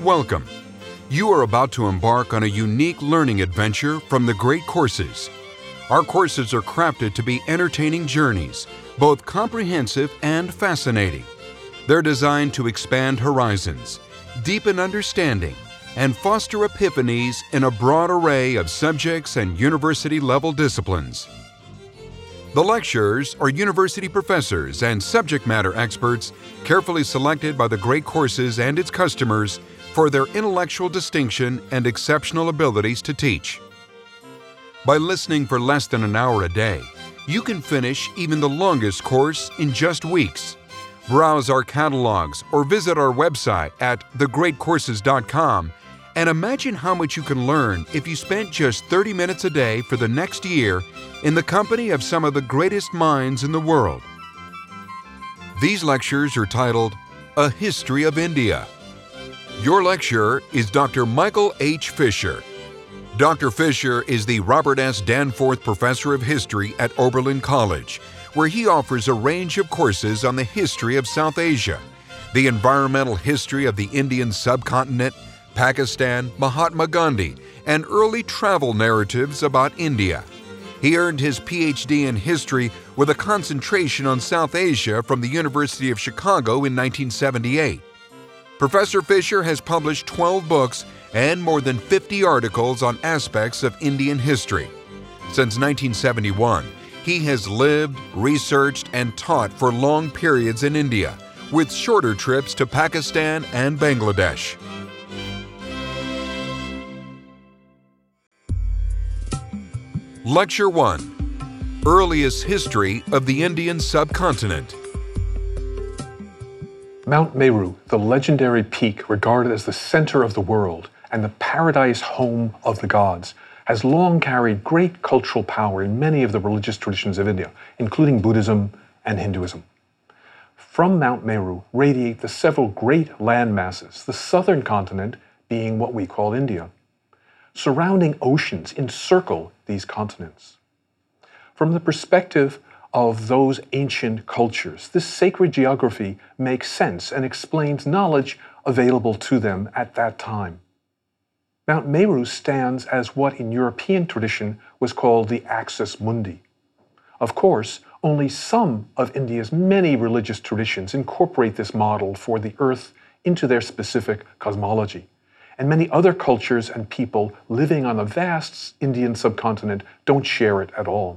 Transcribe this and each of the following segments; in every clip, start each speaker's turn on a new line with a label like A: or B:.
A: Welcome. You are about to embark on a unique learning adventure from the Great Courses. Our courses are crafted to be entertaining journeys, both comprehensive and fascinating. They're designed to expand horizons, deepen understanding, and foster epiphanies in a broad array of subjects and university-level disciplines. The lecturers are university professors and subject matter experts carefully selected by the Great Courses and its customers for their intellectual distinction and exceptional abilities to teach. By listening for less than an hour a day, you can finish even the longest course in just weeks. Browse our catalogs or visit our website at thegreatcourses.com and imagine how much you can learn if you spent just 30 minutes a day for the next year in the company of some of the greatest minds in the world. These lectures are titled A History of India. Your lecturer is Dr. Michael H. Fisher. Dr. Fisher is the Robert S. Danforth Professor of History at Oberlin College, where he offers a range of courses on the history of South Asia, the environmental history of the Indian subcontinent, Pakistan, Mahatma Gandhi, and early travel narratives about India. He earned his PhD in history with a concentration on South Asia from the University of Chicago in 1978. Professor Fisher has published 12 books and more than 50 articles on aspects of Indian history. Since 1971, he has lived, researched, and taught for long periods in India, with shorter trips to Pakistan and Bangladesh. Lecture 1. Earliest History of the Indian Subcontinent.
B: Mount Meru, the legendary peak regarded as the center of the world and the paradise home of the gods, has long carried great cultural power in many of the religious traditions of India, including Buddhism and Hinduism. From Mount Meru radiate the several great land masses, the southern continent being what we call India. Surrounding oceans encircle these continents. From the perspective of those ancient cultures, this sacred geography makes sense and explains knowledge available to them at that time. Mount Meru stands as what in European tradition was called the Axis Mundi. Of course, only some of India's many religious traditions incorporate this model for the earth into their specific cosmology, and many other cultures and people living on the vast Indian subcontinent don't share it at all.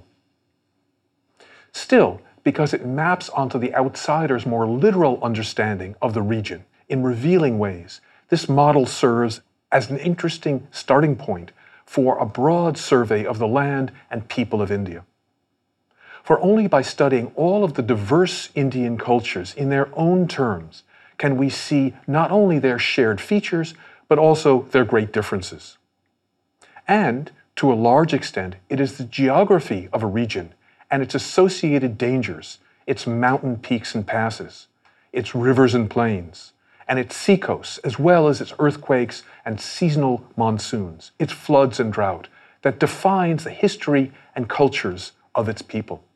B: Still, because it maps onto the outsider's more literal understanding of the region in revealing ways, this model serves as an interesting starting point for a broad survey of the land and people of India. For only by studying all of the diverse Indian cultures in their own terms can we see not only their shared features, but also their great differences. And, to a large extent, it is the geography of a region and its associated dangers, its mountain peaks and passes, its rivers and plains, and its seacoasts, as well as its earthquakes and seasonal monsoons, its floods and drought, that defines the history and cultures of its people.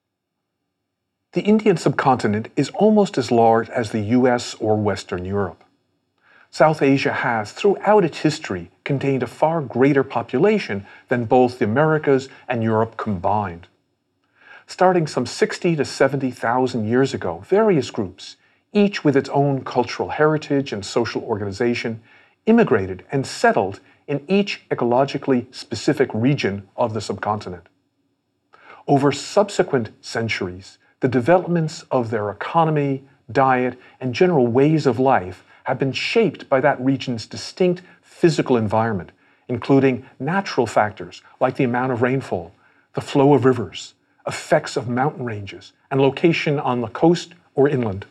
B: The Indian subcontinent is almost as large as the US or Western Europe. South Asia has, throughout its history, contained a far greater population than both the Americas and Europe combined. Starting some 60 to 70,000 years ago, various groups, each with its own cultural heritage and social organization, immigrated and settled in each ecologically specific region of the subcontinent. Over subsequent centuries, the developments of their economy, diet, and general ways of life have been shaped by that region's distinct physical environment, including natural factors like the amount of rainfall, the flow of rivers, effects of mountain ranges, and location on the coast or inland.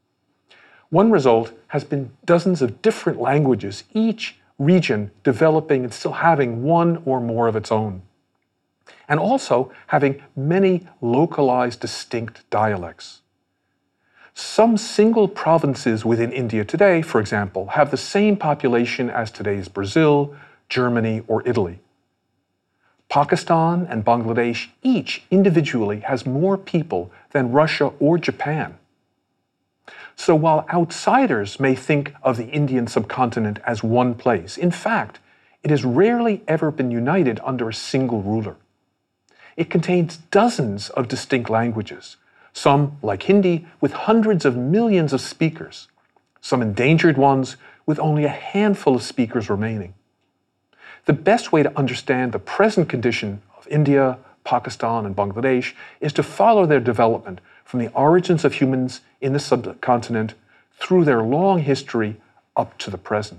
B: One result has been dozens of different languages, each region developing and still having one or more of its own, and also having many localized distinct dialects. Some single provinces within India today, for example, have the same population as today's Brazil, Germany, or Italy. Pakistan and Bangladesh each individually has more people than Russia or Japan. So while outsiders may think of the Indian subcontinent as one place, in fact, it has rarely ever been united under a single ruler. It contains dozens of distinct languages, some, like Hindi, with hundreds of millions of speakers, some endangered ones with only a handful of speakers remaining. The best way to understand the present condition of India, Pakistan, and Bangladesh is to follow their development from the origins of humans in the subcontinent through their long history up to the present.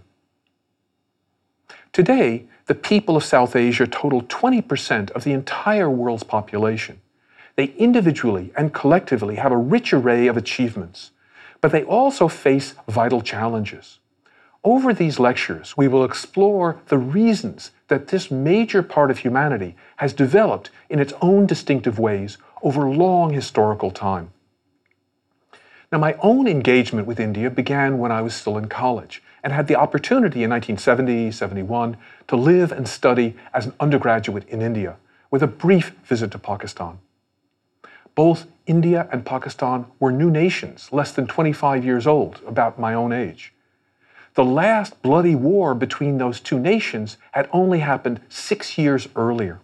B: Today, the people of South Asia total 20% of the entire world's population. They individually and collectively have a rich array of achievements, but they also face vital challenges. Over these lectures, we will explore the reasons that this major part of humanity has developed in its own distinctive ways over long historical time. Now, my own engagement with India began when I was still in college and had the opportunity in 1970-71 to live and study as an undergraduate in India, with a brief visit to Pakistan. Both India and Pakistan were new nations, less than 25 years old, about my own age. The last bloody war between those two nations had only happened 6 years earlier.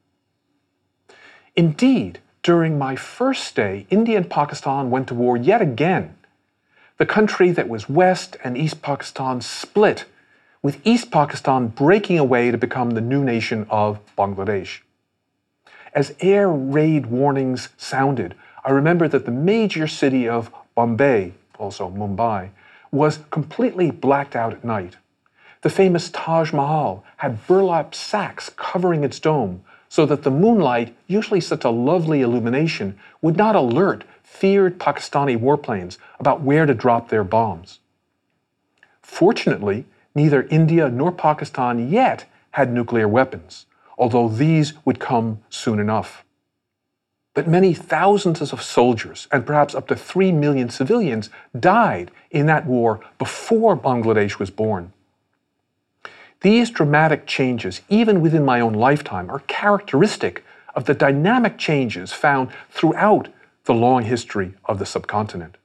B: Indeed, during my first stay, India and Pakistan went to war yet again. The country that was West and East Pakistan split, with East Pakistan breaking away to become the new nation of Bangladesh. As air raid warnings sounded, I remember that the major city of Bombay, also Mumbai, was completely blacked out at night. The famous Taj Mahal had burlap sacks covering its dome so that the moonlight, usually such a lovely illumination, would not alert feared Pakistani warplanes about where to drop their bombs. Fortunately, neither India nor Pakistan yet had nuclear weapons, although these would come soon enough. But many thousands of soldiers, and perhaps up to 3 million civilians, died in that war before Bangladesh was born. These dramatic changes, even within my own lifetime, are characteristic of the dynamic changes found throughout the long history of the subcontinent.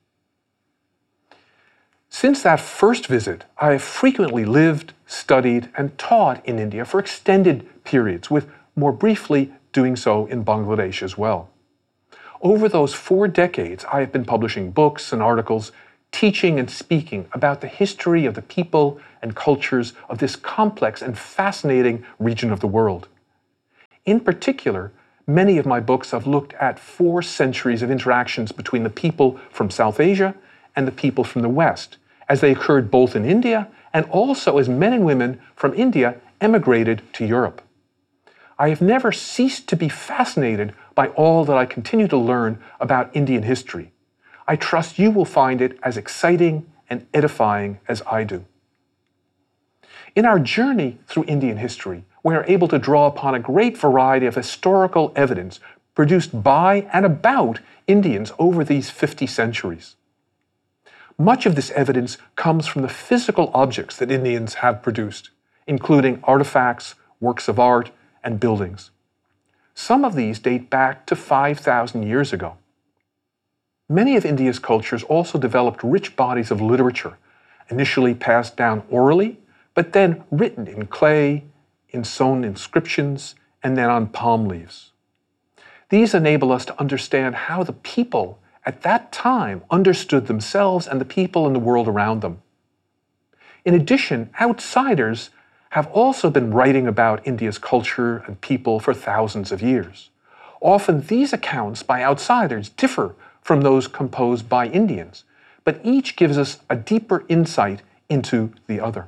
B: Since that first visit, I have frequently lived, studied, and taught in India for extended periods, with more briefly doing so in Bangladesh as well. Over those 4 decades, I have been publishing books and articles, teaching and speaking about the history of the people and cultures of this complex and fascinating region of the world. In particular, many of my books have looked at 4 centuries of interactions between the people from South Asia and the people from the West, as they occurred both in India and also as men and women from India emigrated to Europe. I have never ceased to be fascinated by all that I continue to learn about Indian history. I trust you will find it as exciting and edifying as I do. In our journey through Indian history, we are able to draw upon a great variety of historical evidence produced by and about Indians over these 50 centuries. Much of this evidence comes from the physical objects that Indians have produced, including artifacts, works of art, and buildings. Some of these date back to 5,000 years ago. Many of India's cultures also developed rich bodies of literature, initially passed down orally, but then written in clay, in sewn inscriptions, and then on palm leaves. These enable us to understand how the people at that time understood themselves and the people in the world around them. In addition, outsiders have also been writing about India's culture and people for thousands of years. Often these accounts by outsiders differ from those composed by Indians, but each gives us a deeper insight into the other.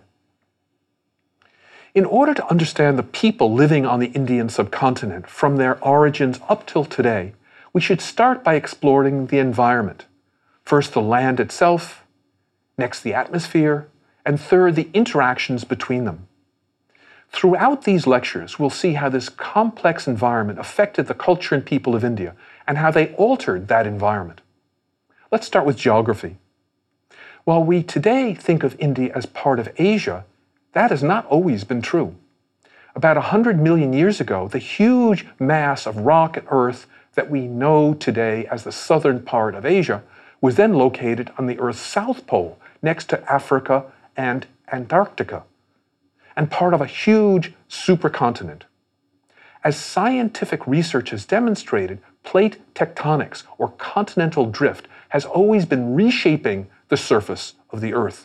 B: In order to understand the people living on the Indian subcontinent from their origins up till today, we should start by exploring the environment. First, the land itself, next, the atmosphere, and third, the interactions between them. Throughout these lectures, we'll see how this complex environment affected the culture and people of India, and how they altered that environment. Let's start with geography. While we today think of India as part of Asia, that has not always been true. About 100 million years ago, the huge mass of rock and earth that we know today as the southern part of Asia was then located on the Earth's south pole, next to Africa and Antarctica, and part of a huge supercontinent. As scientific research has demonstrated, plate tectonics, or continental drift, has always been reshaping the surface of the Earth.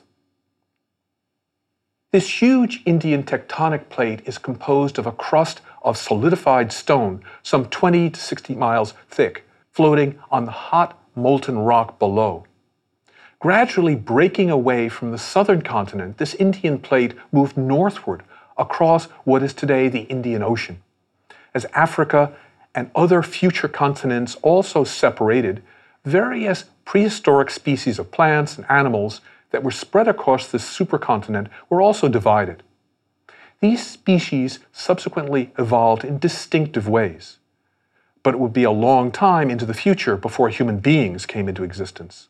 B: This huge Indian tectonic plate is composed of a crust of solidified stone, some 20 to 60 miles thick, floating on the hot, molten rock below. Gradually breaking away from the southern continent, this Indian plate moved northward across what is today the Indian Ocean. As Africa and other future continents also separated, various prehistoric species of plants and animals that were spread across this supercontinent were also divided. These species subsequently evolved in distinctive ways, but it would be a long time into the future before human beings came into existence.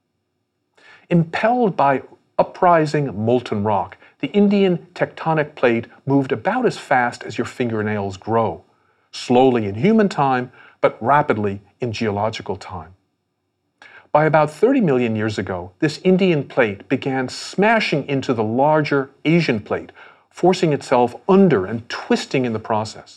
B: Impelled by uprising molten rock, the Indian tectonic plate moved about as fast as your fingernails grow, slowly in human time, but rapidly in geological time. By about 30 million years ago, this Indian plate began smashing into the larger Asian plate, forcing itself under and twisting in the process.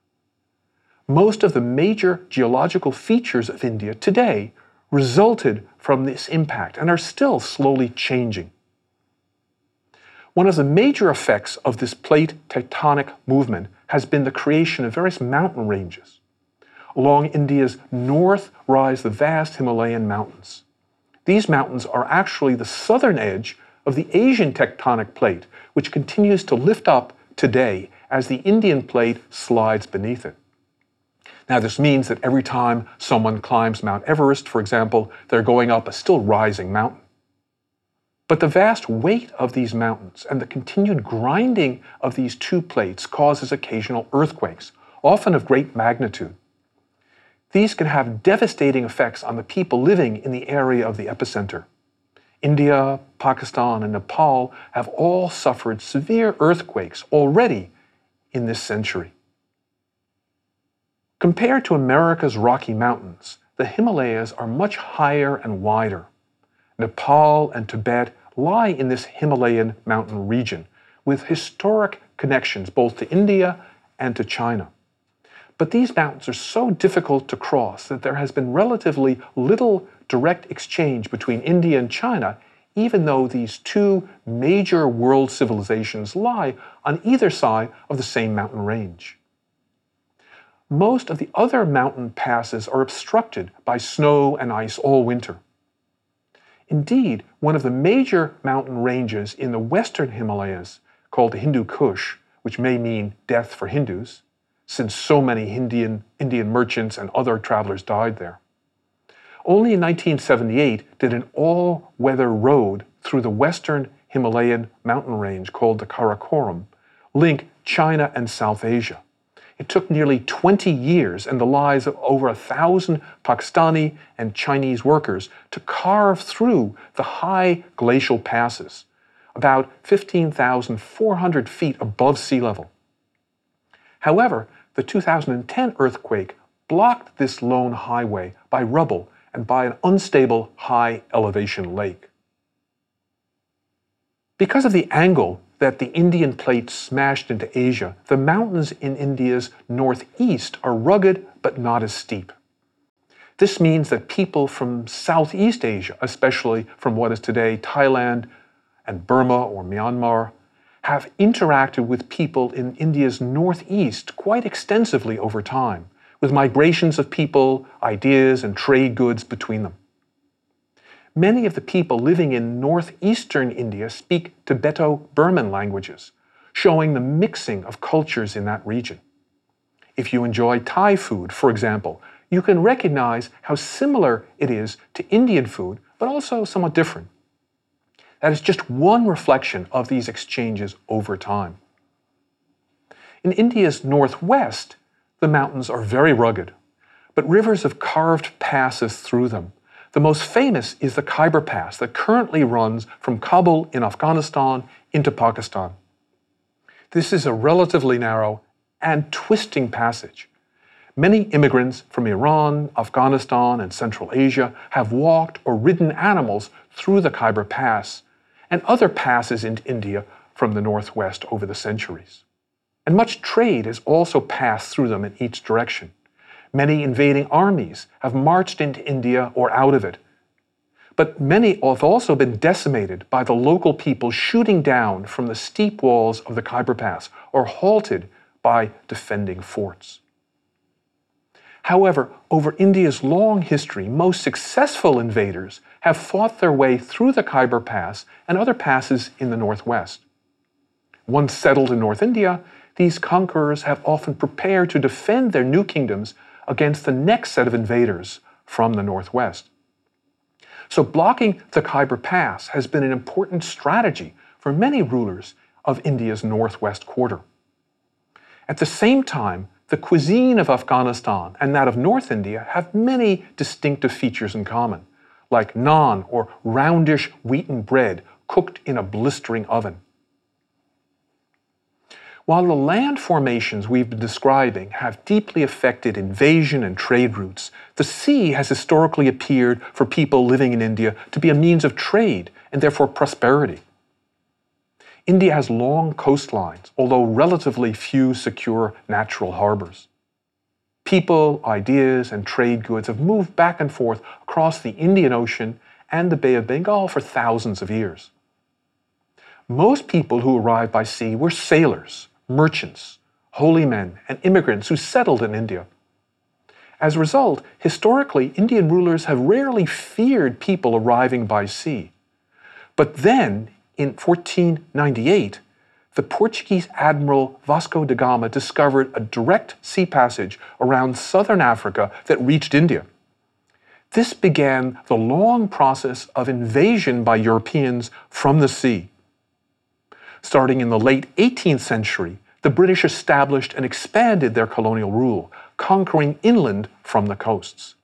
B: Most of the major geological features of India today resulted from this impact and are still slowly changing. One of the major effects of this plate tectonic movement has been the creation of various mountain ranges. Along India's north rise the vast Himalayan mountains. These mountains are actually the southern edge of the Asian tectonic plate, which continues to lift up today as the Indian plate slides beneath it. Now, this means that every time someone climbs Mount Everest, for example, they're going up a still rising mountain. But the vast weight of these mountains and the continued grinding of these two plates causes occasional earthquakes, often of great magnitude. These can have devastating effects on the people living in the area of the epicenter. India, Pakistan, and Nepal have all suffered severe earthquakes already in this century. Compared to America's Rocky Mountains, the Himalayas are much higher and wider. Nepal and Tibet lie in this Himalayan mountain region, with historic connections both to India and to China. But these mountains are so difficult to cross that there has been relatively little direct exchange between India and China, even though these two major world civilizations lie on either side of the same mountain range. Most of the other mountain passes are obstructed by snow and ice all winter. Indeed, one of the major mountain ranges in the western Himalayas, called the Hindu Kush, which may mean death for Hindus, since so many Indian merchants and other travelers died there. Only in 1978 did an all-weather road through the western Himalayan mountain range called the Karakoram link China and South Asia. It took nearly 20 years and the lives of over 1,000 Pakistani and Chinese workers to carve through the high glacial passes, about 15,400 feet above sea level. However, the 2010 earthquake blocked this lone highway by rubble and by an unstable high elevation lake. Because of the angle that the Indian plate smashed into Asia, the mountains in India's northeast are rugged but not as steep. This means that people from Southeast Asia, especially from what is today Thailand and Burma or Myanmar, have interacted with people in India's northeast quite extensively over time, with migrations of people, ideas, and trade goods between them. Many of the people living in northeastern India speak Tibeto-Burman languages, showing the mixing of cultures in that region. If you enjoy Thai food, for example, you can recognize how similar it is to Indian food, but also somewhat different. That is just one reflection of these exchanges over time. In India's northwest, the mountains are very rugged, but rivers have carved passes through them. The most famous is the Khyber Pass that currently runs from Kabul in Afghanistan into Pakistan. This is a relatively narrow and twisting passage. Many immigrants from Iran, Afghanistan, and Central Asia have walked or ridden animals through the Khyber Pass and other passes into India from the northwest over the centuries. And much trade has also passed through them in each direction. Many invading armies have marched into India or out of it. But many have also been decimated by the local people shooting down from the steep walls of the Khyber Pass or halted by defending forts. However, over India's long history, most successful invaders have fought their way through the Khyber Pass and other passes in the northwest. Once settled in North India, these conquerors have often prepared to defend their new kingdoms against the next set of invaders from the northwest. So blocking the Khyber Pass has been an important strategy for many rulers of India's northwest quarter. At the same time, the cuisine of Afghanistan and that of North India have many distinctive features in common, like naan or roundish wheaten bread cooked in a blistering oven. While the land formations we've been describing have deeply affected invasion and trade routes, the sea has historically appeared for people living in India to be a means of trade and therefore prosperity. India has long coastlines, although relatively few secure natural harbors. People, ideas, and trade goods have moved back and forth across the Indian Ocean and the Bay of Bengal for thousands of years. Most people who arrived by sea were sailors, merchants, holy men, and immigrants who settled in India. As a result, historically, Indian rulers have rarely feared people arriving by sea. But then, in 1498, the Portuguese admiral Vasco da Gama discovered a direct sea passage around southern Africa that reached India. This began the long process of invasion by Europeans from the sea. Starting in the late 18th century, the British established and expanded their colonial rule, conquering inland from the coasts.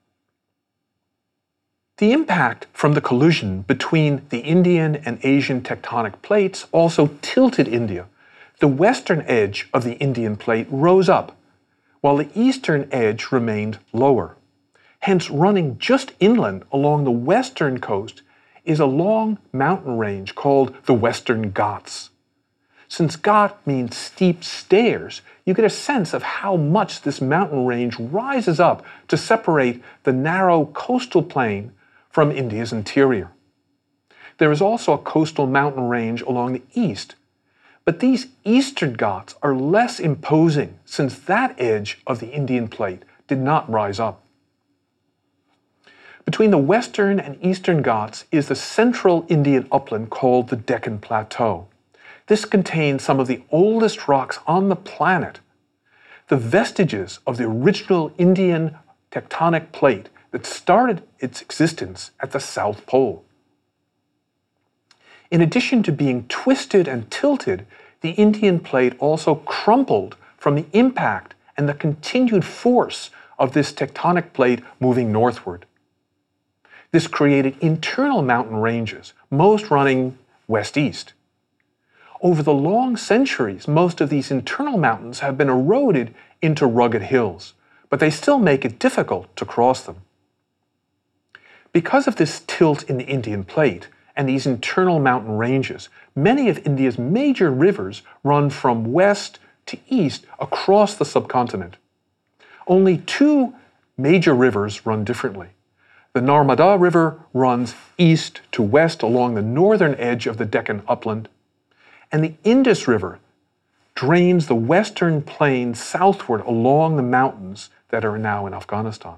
B: The impact from the collision between the Indian and Asian tectonic plates also tilted India. The western edge of the Indian plate rose up, while the eastern edge remained lower. Hence, running just inland along the western coast is a long mountain range called the Western Ghats. Since Ghat means steep stairs, you get a sense of how much this mountain range rises up to separate the narrow coastal plain from India's interior. There is also a coastal mountain range along the east, but these eastern Ghats are less imposing since that edge of the Indian plate did not rise up. Between the western and eastern Ghats is the central Indian upland called the Deccan Plateau. This contains some of the oldest rocks on the planet, the vestiges of the original Indian tectonic plate that started its existence at the South Pole. In addition to being twisted and tilted, the Indian plate also crumpled from the impact and the continued force of this tectonic plate moving northward. This created internal mountain ranges, most running west-east. Over the long centuries, most of these internal mountains have been eroded into rugged hills, but they still make it difficult to cross them. Because of this tilt in the Indian plate and these internal mountain ranges, many of India's major rivers run from west to east across the subcontinent. Only two major rivers run differently. The Narmada River runs east to west along the northern edge of the Deccan upland, and the Indus River drains the western plain southward along the mountains that are now in Afghanistan.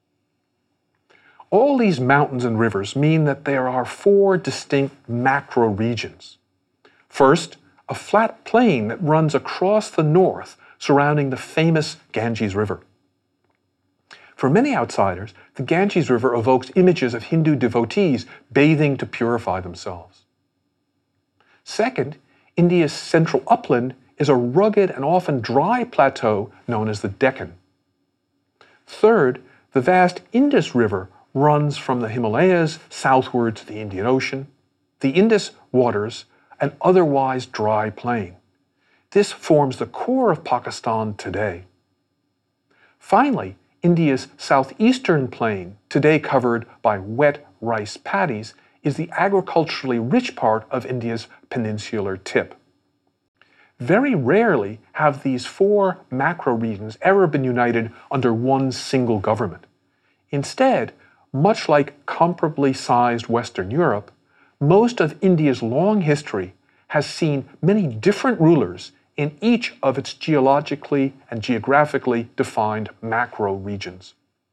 B: All these mountains and rivers mean that there are four distinct macro regions. First, a flat plain that runs across the north surrounding the famous Ganges River. For many outsiders, the Ganges River evokes images of Hindu devotees bathing to purify themselves. Second, India's central upland is a rugged and often dry plateau known as the Deccan. Third, the vast Indus River runs from the Himalayas southward to the Indian Ocean, the Indus waters, an otherwise dry plain. This forms the core of Pakistan today. Finally, India's southeastern plain, today covered by wet rice paddies, is the agriculturally rich part of India's peninsular tip. Very rarely have these four macro-regions ever been united under one single government. Instead, much like comparably sized Western Europe, most of India's long history has seen many different rulers in each of its geologically and geographically defined macro regions.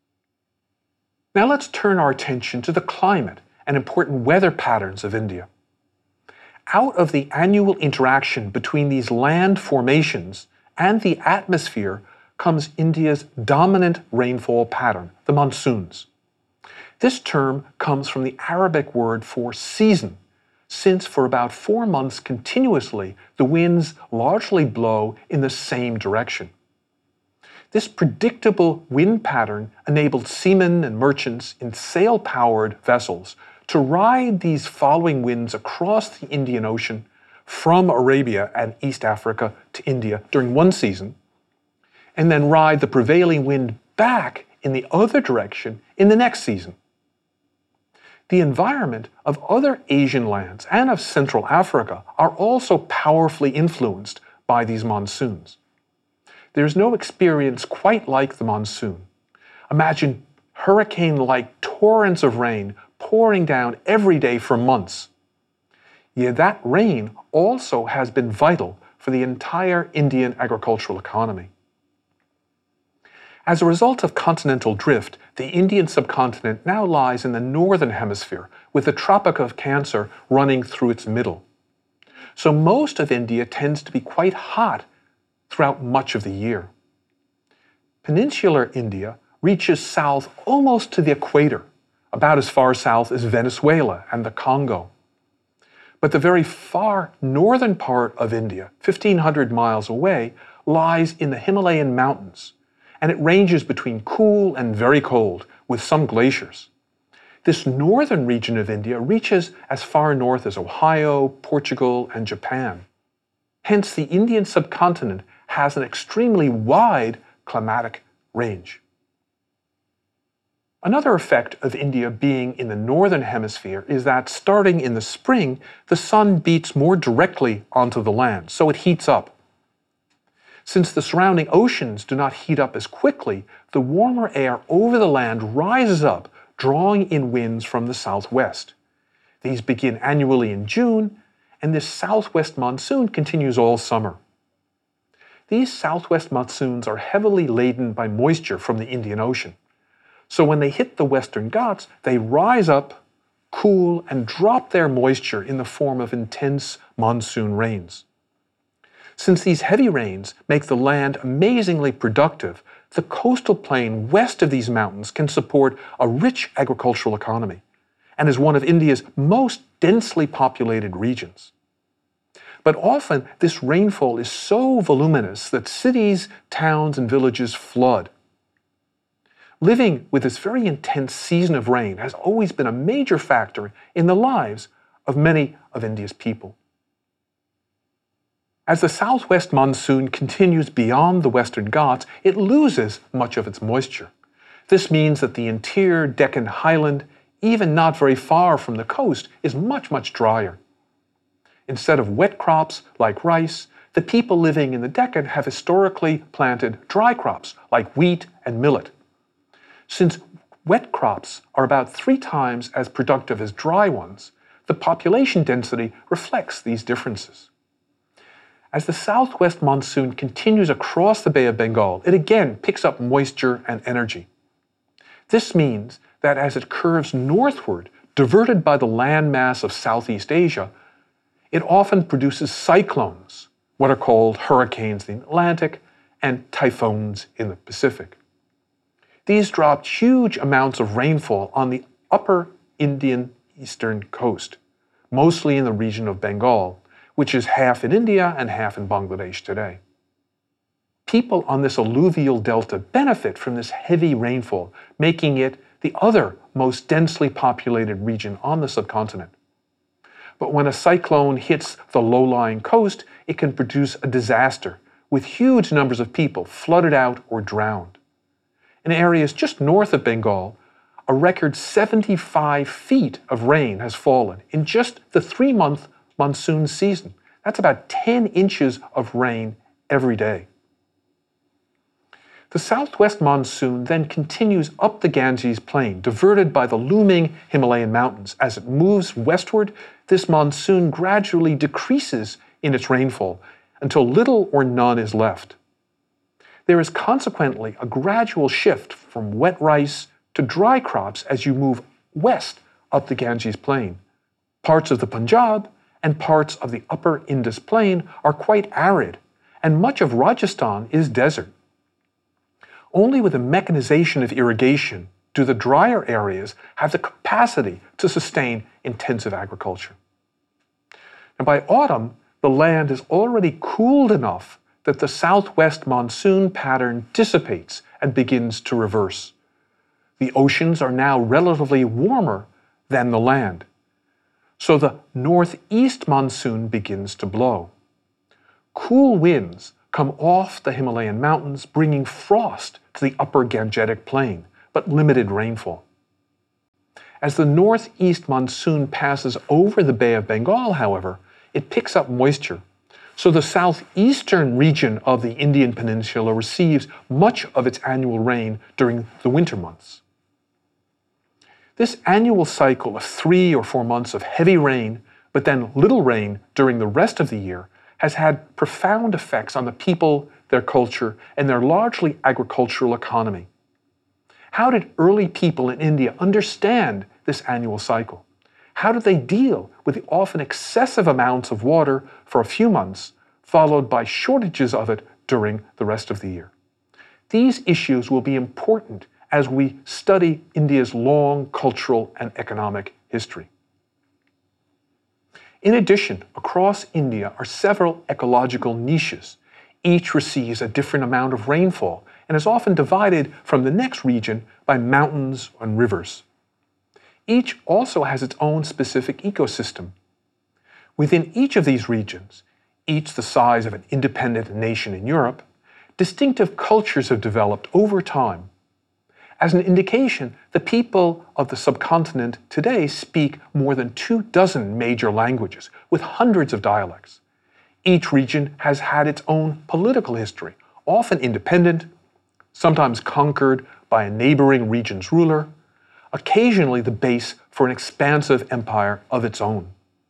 B: Now let's turn our attention to the climate and important weather patterns of India. Out of the annual interaction between these land formations and the atmosphere comes India's dominant rainfall pattern, the monsoons. This term comes from the Arabic word for season, since for about 4 months continuously the winds largely blow in the same direction. This predictable wind pattern enabled seamen and merchants in sail-powered vessels to ride these following winds across the Indian Ocean from Arabia and East Africa to India during one season, and then ride the prevailing wind back in the other direction in the next season. The environment of other Asian lands and of Central Africa are also powerfully influenced by these monsoons. There is no experience quite like the monsoon. Imagine hurricane-like torrents of rain pouring down every day for months. Yet that rain also has been vital for the entire Indian agricultural economy. As a result of continental drift, the Indian subcontinent now lies in the northern hemisphere, with the Tropic of Cancer running through its middle. So most of India tends to be quite hot throughout much of the year. Peninsular India reaches south almost to the equator, about as far south as Venezuela and the Congo. But the very far northern part of India, 1,500 miles away, lies in the Himalayan mountains, and it ranges between cool and very cold, with some glaciers. This northern region of India reaches as far north as Ohio, Portugal, and Japan. Hence, the Indian subcontinent has an extremely wide climatic range. Another effect of India being in the northern hemisphere is that starting in the spring, the sun beats more directly onto the land, so it heats up. Since the surrounding oceans do not heat up as quickly, the warmer air over the land rises up, drawing in winds from the southwest. These begin annually in June, and this southwest monsoon continues all summer. These southwest monsoons are heavily laden by moisture from the Indian Ocean. So when they hit the Western Ghats, they rise up, cool, and drop their moisture in the form of intense monsoon rains. Since these heavy rains make the land amazingly productive, the coastal plain west of these mountains can support a rich agricultural economy and is one of India's most densely populated regions. But often this rainfall is so voluminous that cities, towns, and villages flood. Living with this very intense season of rain has always been a major factor in the lives of many of India's people. As the southwest monsoon continues beyond the Western Ghats, it loses much of its moisture. This means that the interior Deccan highland, even not very far from the coast, is much, much drier. Instead of wet crops like rice, the people living in the Deccan have historically planted dry crops like wheat and millet. Since wet crops are about 3 times as productive as dry ones, the population density reflects these differences. As the southwest monsoon continues across the Bay of Bengal, it again picks up moisture and energy. This means that as it curves northward, diverted by the landmass of Southeast Asia, it often produces cyclones, what are called hurricanes in the Atlantic, and typhoons in the Pacific. These dropped huge amounts of rainfall on the upper Indian eastern coast, mostly in the region of Bengal, which is half in India and half in Bangladesh today. People on this alluvial delta benefit from this heavy rainfall, making it the other most densely populated region on the subcontinent. But when a cyclone hits the low-lying coast, it can produce a disaster, with huge numbers of people flooded out or drowned. In areas just north of Bengal, a record 75 feet of rain has fallen in just the 3-month monsoon season. That's about 10 inches of rain every day. The southwest monsoon then continues up the Ganges plain, diverted by the looming Himalayan mountains. As it moves westward, this monsoon gradually decreases in its rainfall until little or none is left. There is consequently a gradual shift from wet rice to dry crops as you move west up the Ganges plain. Parts of the Punjab and parts of the upper Indus plain are quite arid, and much of Rajasthan is desert. Only with the mechanization of irrigation do the drier areas have the capacity to sustain intensive agriculture. And by autumn, the land is already cooled enough that the southwest monsoon pattern dissipates and begins to reverse. The oceans are now relatively warmer than the land, so the northeast monsoon begins to blow. Cool winds come off the Himalayan mountains, bringing frost to the upper Gangetic plain, but limited rainfall. As the northeast monsoon passes over the Bay of Bengal, however, it picks up moisture, so the southeastern region of the Indian Peninsula receives much of its annual rain during the winter months. This annual cycle of 3 or 4 months of heavy rain, but then little rain during the rest of the year, has had profound effects on the people, their culture, and their largely agricultural economy. How did early people in India understand this annual cycle? How did they deal with the often excessive amounts of water for a few months, followed by shortages of it during the rest of the year? These issues will be important as we study India's long cultural and economic history. In addition, across India are several ecological niches. Each receives a different amount of rainfall and is often divided from the next region by mountains and rivers. Each also has its own specific ecosystem. Within each of these regions, each the size of an independent nation in Europe, distinctive cultures have developed over time. As an indication, the people of the subcontinent today speak more than 24 major languages, with hundreds of dialects. Each region has had its own political history, often independent, sometimes conquered by a neighboring region's ruler, occasionally the base for an expansive empire of its own.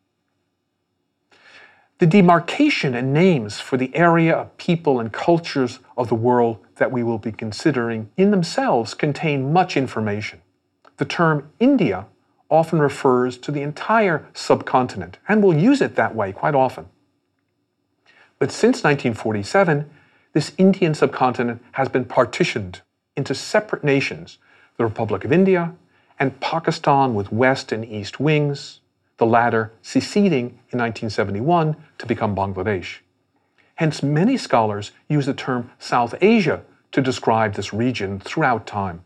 B: The demarcation and names for the area of people and cultures of the world that we will be considering in themselves contain much information. The term India often refers to the entire subcontinent, and we'll use it that way quite often. But since 1947, this Indian subcontinent has been partitioned into separate nations, the Republic of India and Pakistan with west and east wings, the latter seceding in 1971 to become Bangladesh. Hence, many scholars use the term South Asia to describe this region throughout time.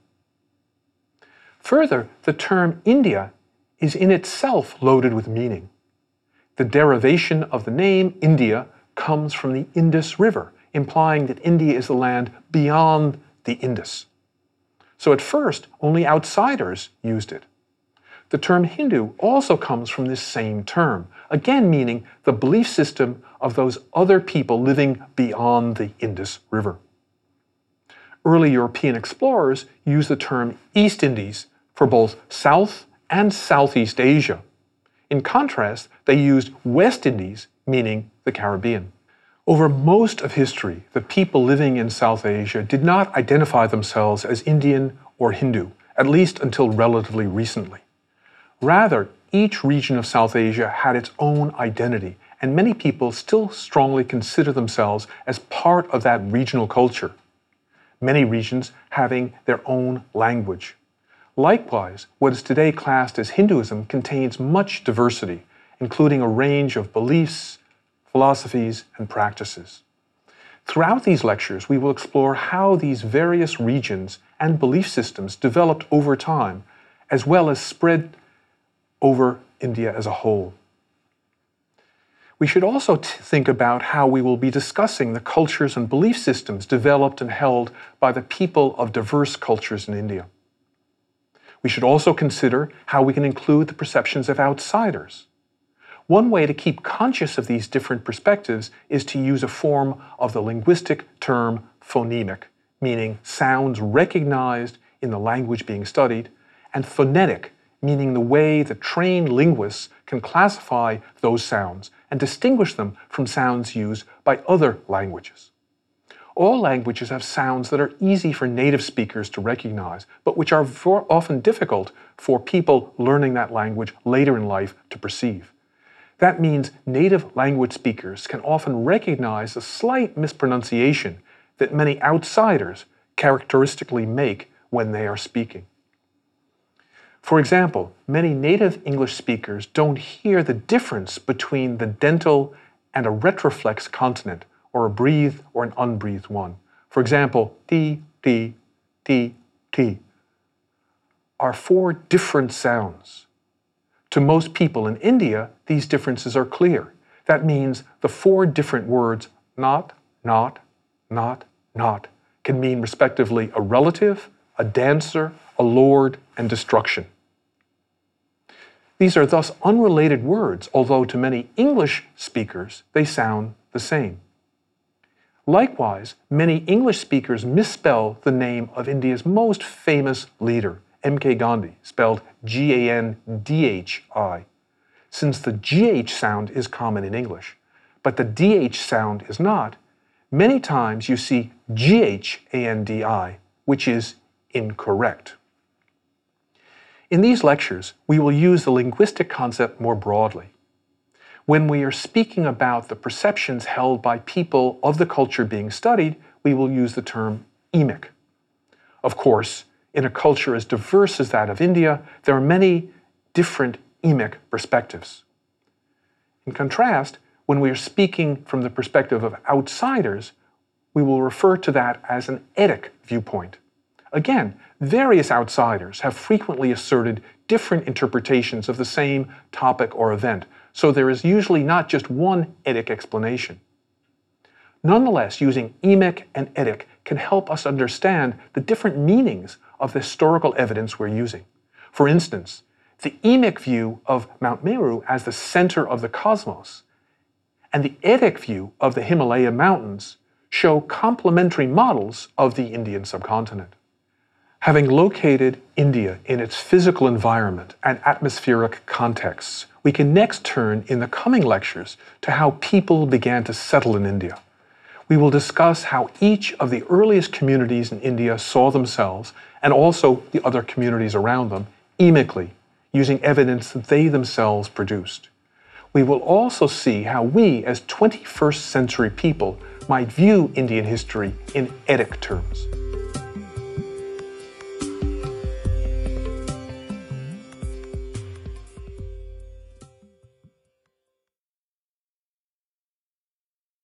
B: Further, the term India is in itself loaded with meaning. The derivation of the name India comes from the Indus River, implying that India is the land beyond the Indus. So at first, only outsiders used it. The term Hindu also comes from this same term, again meaning the belief system of those other people living beyond the Indus River. Early European explorers used the term East Indies for both South and Southeast Asia. In contrast, they used West Indies, meaning the Caribbean. Over most of history, the people living in South Asia did not identify themselves as Indian or Hindu, at least until relatively recently. Rather, each region of South Asia had its own identity, and many people still strongly consider themselves as part of that regional culture, many regions having their own language. Likewise, what is today classed as Hinduism contains much diversity, including a range of beliefs, philosophies, and practices. Throughout these lectures, we will explore how these various regions and belief systems developed over time, as well as spread over India as a whole. We should also think about how we will be discussing the cultures and belief systems developed and held by the people of diverse cultures in India. We should also consider how we can include the perceptions of outsiders. One way to keep conscious of these different perspectives is to use a form of the linguistic term phonemic, meaning sounds recognized in the language being studied, and phonetic, meaning the way that trained linguists can classify those sounds and distinguish them from sounds used by other languages. All languages have sounds that are easy for native speakers to recognize, but which are often difficult for people learning that language later in life to perceive. That means native language speakers can often recognize a slight mispronunciation that many outsiders characteristically make when they are speaking. For example, many native English speakers don't hear the difference between the dental and a retroflex consonant, or a breathed or an unbreathed one. For example, t, t, t, t are 4 different sounds. To most people in India, these differences are clear. That means the 4 different words not, not, not, not can mean respectively a relative, a dancer, a lord, and destruction. These are thus unrelated words, although to many English speakers they sound the same. Likewise, many English speakers misspell the name of India's most famous leader, M.K. Gandhi, spelled G-A-N-D-H-I, since the GH sound is common in English, but the DH sound is not. Many times you see G-H-A-N-D-I, which is incorrect. In these lectures, we will use the linguistic concept more broadly. When we are speaking about the perceptions held by people of the culture being studied, we will use the term emic. Of course, in a culture as diverse as that of India, there are many different emic perspectives. In contrast, when we are speaking from the perspective of outsiders, we will refer to that as an etic viewpoint. Again, various outsiders have frequently asserted different interpretations of the same topic or event, so there is usually not just one etic explanation. Nonetheless, using emic and etic can help us understand the different meanings of the historical evidence we're using. For instance, the emic view of Mount Meru as the center of the cosmos and the etic view of the Himalaya mountains show complementary models of the Indian subcontinent. Having located India in its physical environment and atmospheric contexts, we can next turn in the coming lectures to how people began to settle in India. We will discuss how each of the earliest communities in India saw themselves, and also the other communities around them, emically, using evidence that they themselves produced. We will also see how we, as 21st century people, might view Indian history in etic terms.